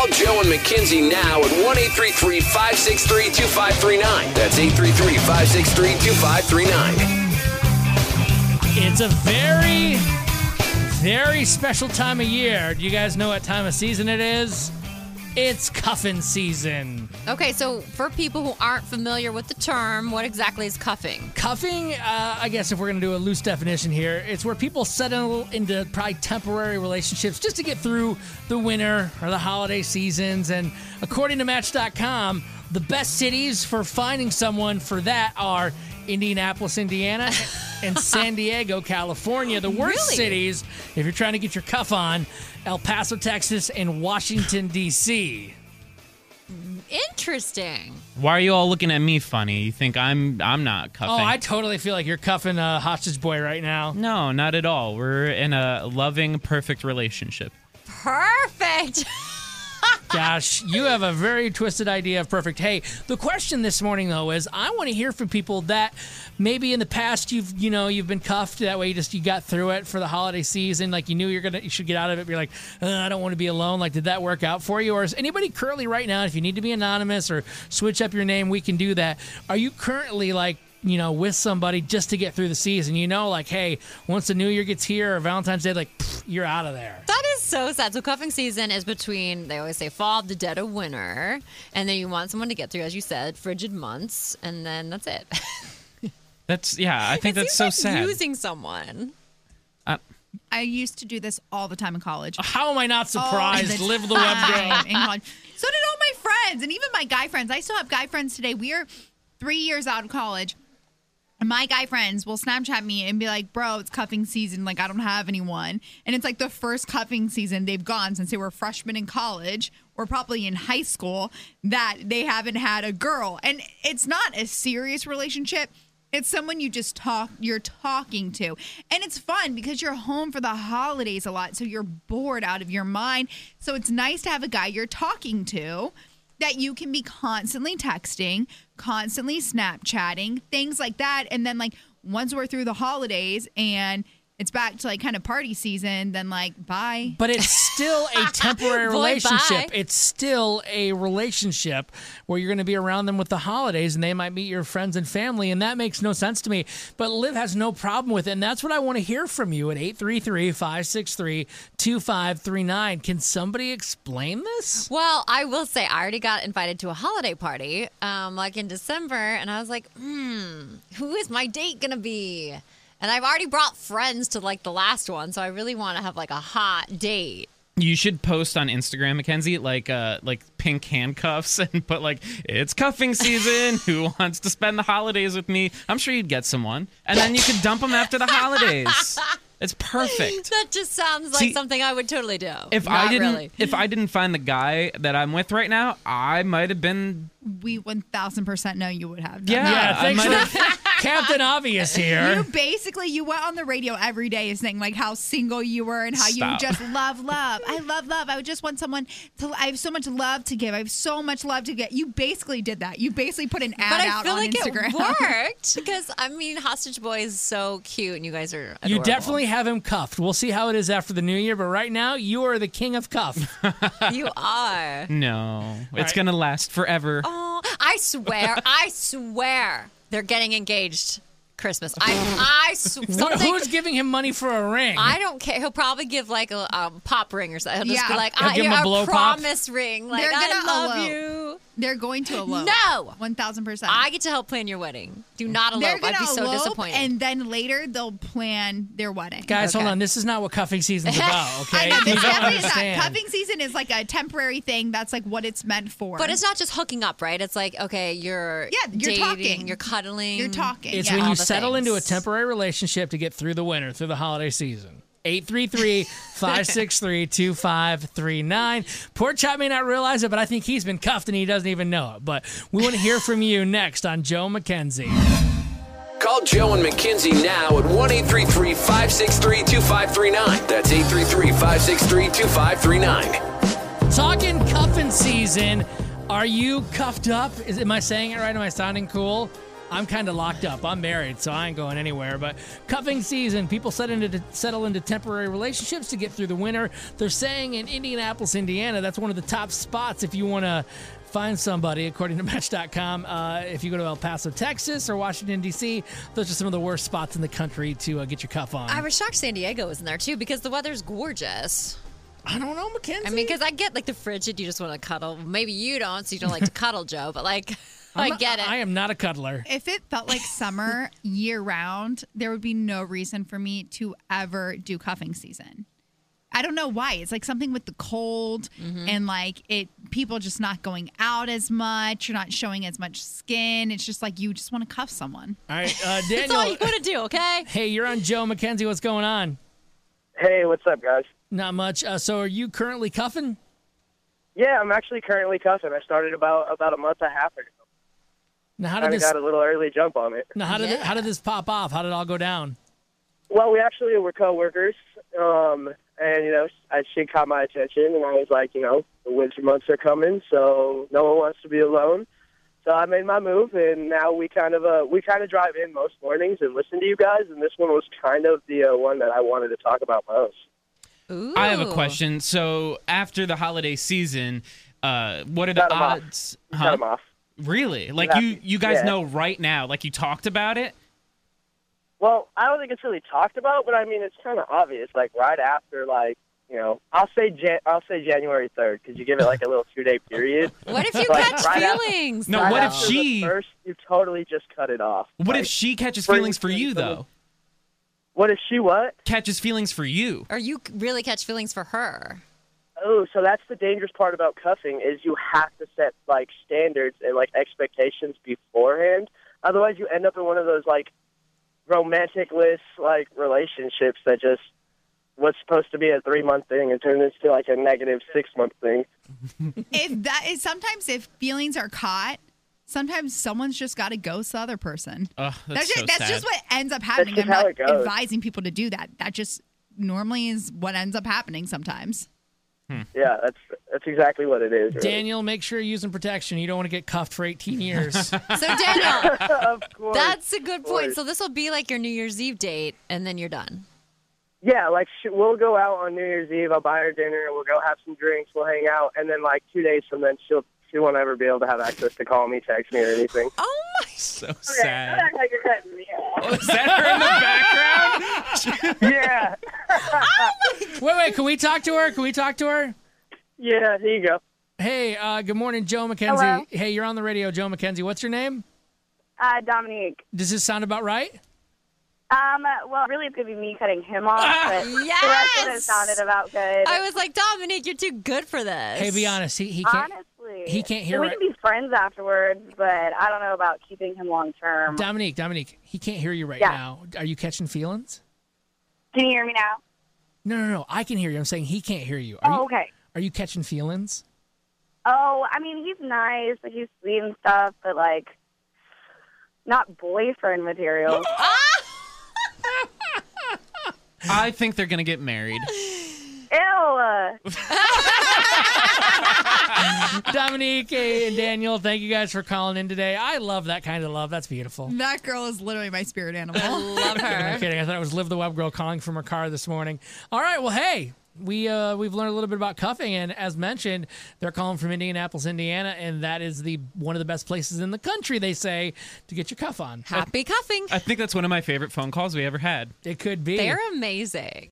Call Joe and Mackenzie now at 1-833-563-2539. That's 833-563-2539. It's a very, very special time of year. Do you guys know what time of season it is? It's cuffing season. Okay, so for people who aren't familiar with the term, what exactly is cuffing? Cuffing, I guess if we're going to do a loose definition here, it's where people settle into probably temporary relationships just to get through the winter or the holiday seasons. And according to Match.com, the best cities for finding someone for that are Indianapolis, Indiana, and San Diego, California. The worst cities, if you're trying to get your cuff on, El Paso, Texas, and Washington, D.C. Interesting. Why are you all looking at me funny? You think I'm not cuffing? Oh, I totally feel like you're cuffing a hostage boy right now. No, not at all. We're in a loving, perfect relationship. Perfect. Gosh, you have a very twisted idea of perfect. Hey, the question this morning though is, I want to hear from people that maybe in the past you've been cuffed. That way you got through it for the holiday season. Like you knew you should get out of it. But you're like, I don't want to be alone. Like, did that work out for you? Or is anybody currently right now? If you need to be anonymous or switch up your name, we can do that. Are you currently with somebody just to get through the season? Like, hey, once the New Year gets here or Valentine's Day, you're out of there. That is so sad. So cuffing season is between, they always say, fall, the dead of winter, and then you want someone to get through, as you said, frigid months, and then that's it. I think that's so sad. Using someone. I used to do this all the time in college. How am I not surprised? Live the web girl. In college. So did all my friends, and even my guy friends. I still have guy friends today. We are 3 years out of college. And my guy friends will Snapchat me and be like, bro, it's cuffing season. Like, I don't have anyone. And it's like the first cuffing season they've gone since they were freshmen in college or probably in high school that they haven't had a girl. And it's not a serious relationship. It's someone you're talking to. And it's fun because you're home for the holidays a lot. So you're bored out of your mind. So it's nice to have a guy you're talking to that you can be constantly texting, constantly Snapchatting, things like that. And then once we're through the holidays and it's back to kind of party season, then bye. But it's still a temporary relationship. Bye. It's still a relationship where you're going to be around them with the holidays and they might meet your friends and family, and that makes no sense to me. But Liv has no problem with it, and that's what I want to hear from you at 833-563-2539. Can somebody explain this? Well, I will say I already got invited to a holiday party in December, and I was like, who is my date going to be? And I've already brought friends to the last one, so I really want to have a hot date. You should post on Instagram, Mackenzie, like pink handcuffs and put it's cuffing season. Who wants to spend the holidays with me? I'm sure you'd get someone. And then you could dump them after the holidays. It's perfect. That just sounds like something I would totally do. If I didn't find the guy that I'm with right now, I might have been. We 1,000% know you would have done Yeah, thanks for Captain Obvious here. You went on the radio every day saying how single you were and how you just love. I love love. I would just want someone I have so much love to give. I have so much love to get. You basically did that. You basically put an ad out on Instagram. But I feel it worked because, Hostage Boy is so cute and you guys are adorable. You definitely have him cuffed. We'll see how it is after the New Year, but right now, you are the king of cuff. You are. No. It's going to last forever. Oh, I swear. They're getting engaged Christmas. Who's giving him money for a ring? I don't care. He'll probably give a pop ring or something. He'll just be He'll give him a blow promise ring. They're gonna I love elope. you. They're going to elope. No. 1,000%. I get to help plan your wedding. Do not elope. I'd be so disappointed. And then later they'll plan their wedding. Guys, hold on. This is not what cuffing season's about, okay? I know, You this don't definitely is not. understand. Cuffing season is a temporary thing. That's what it's meant for. But it's not just hooking up, right? It's okay, you're dating, talking. you're cuddling. You're talking. It's yeah. when all you the settle into a things. temporary relationship to get through the winter, through the holiday season. 833-563-2539. Poor chap may not realize it, but I think he's been cuffed and he doesn't even know it. But we want to hear from you next on Joe Mackenzie. Call Joe and Mackenzie now at 1-833-563-2539. That's 833-563-2539. Talking cuffing season. Are you cuffed up? Am I saying it right? Am I sounding cool? I'm kind of locked up. I'm married, so I ain't going anywhere. But cuffing season, people settle into temporary relationships to get through the winter. They're saying in Indianapolis, Indiana, that's one of the top spots if you want to find somebody, according to Match.com. If you go to El Paso, Texas, or Washington, D.C., those are some of the worst spots in the country to get your cuff on. I was shocked San Diego was in there, too, because the weather's gorgeous. I don't know, Mackenzie. I mean, because I get, like, the frigid, you just want to cuddle. Maybe you don't, so you don't like to cuddle, Joe, but, like, I get it. I am not a cuddler. If it felt like summer year round, there would be no reason for me to ever do cuffing season. I don't know why. It's like something with the cold and like people just not going out as much. You're not showing as much skin. It's just like you just want to cuff someone. All right, Daniel. That's all you want to do, okay? Hey, you're on Joe Mackenzie. What's going on? Hey, what's up, guys? Not much. So are you currently cuffing? Yeah, I'm actually currently cuffing. I started about a month and a half ago. Now, how Kind did of this? got a little early jump on it. Now, how did this pop off? How did it all go down? Well, we actually were coworkers, and she caught my attention, and I was like, the winter months are coming, so no one wants to be alone. So I made my move, and now we kind of drive in most mornings and listen to you guys, and this one was kind of the one that I wanted to talk about most. Ooh. I have a question. So after the holiday season, what are the Cut 'em off. odds? Cut 'em off. Really? Like you guys Yeah. know right now? Like you talked about it? Well, I don't think it's really talked about, but I mean, it's kind of obvious. Like right after, I'll say January 3rd because you give it like a little 2-day period. What if you Like, catch right after- feelings? No, Right what if after she- the first, you totally just cut it off. What if Like, she catches for feelings for you instance, though? What if she what? Catches feelings for you. Or you really catch feelings for her? Oh, so that's the dangerous part about cuffing is you have to set like standards and like expectations beforehand. Otherwise, you end up in one of those like romantic-less like relationships that just was supposed to be a 3-month thing and turned into like a negative 6-month thing. Sometimes if feelings are caught, sometimes someone's just got to ghost the other person. Ugh, that's so that's sad. just what ends up happening. just I'm how not it goes. advising people to do that. That just normally is what ends up happening sometimes. Yeah, that's exactly what it is. Really. Daniel, make sure you're using protection. You don't want to get cuffed for 18 years. So, Daniel, Of course. that's a good point. course. So this will be like your New Year's Eve date, and then you're done. Yeah, like we'll go out on New Year's Eve. I'll buy her dinner. We'll go have some drinks. We'll hang out, and then like 2 days from then, she won't ever be able to have access to call me, text me, or anything. Oh my! So sad. Like you're cutting me off. Oh, is that her in the background? Yeah, Wait, can we talk to her? yeah. Here you go. Hey, good morning, Joe Mackenzie. Hello. Hey, you're on the radio, Joe Mackenzie. What's your name? Dominique. Does this sound about right? Well, really, it's gonna be me cutting him off, but the rest of it Yes! sounded about good. I was like, Dominique, you're too good for this. Hey, be honest. He can't. Honestly, he can't hear We right- can be friends afterwards, but I don't know about keeping him long term. Dominique, he can't hear you right Yeah. now. Are you catching feelings? Can you hear me now? No. I can hear you. I'm saying he can't hear you. Are Oh, you, okay. Are you catching feelings? Oh, I mean, he's nice, like he's sweet and stuff, but like, not boyfriend material. I think they're gonna get married. Ew. Dominique and Daniel, thank you guys for calling in today. I love that kind of love. That's beautiful. That girl is literally my spirit animal. Love her. No kidding. I thought it was Liv the Web Girl calling from her car this morning. All right. Well, hey, we've learned a little bit about cuffing, and as mentioned, they're calling from Indianapolis, Indiana, and that is one of the best places in the country, they say, to get your cuff on. Happy cuffing. I think that's one of my favorite phone calls we ever had. It could be. They're amazing.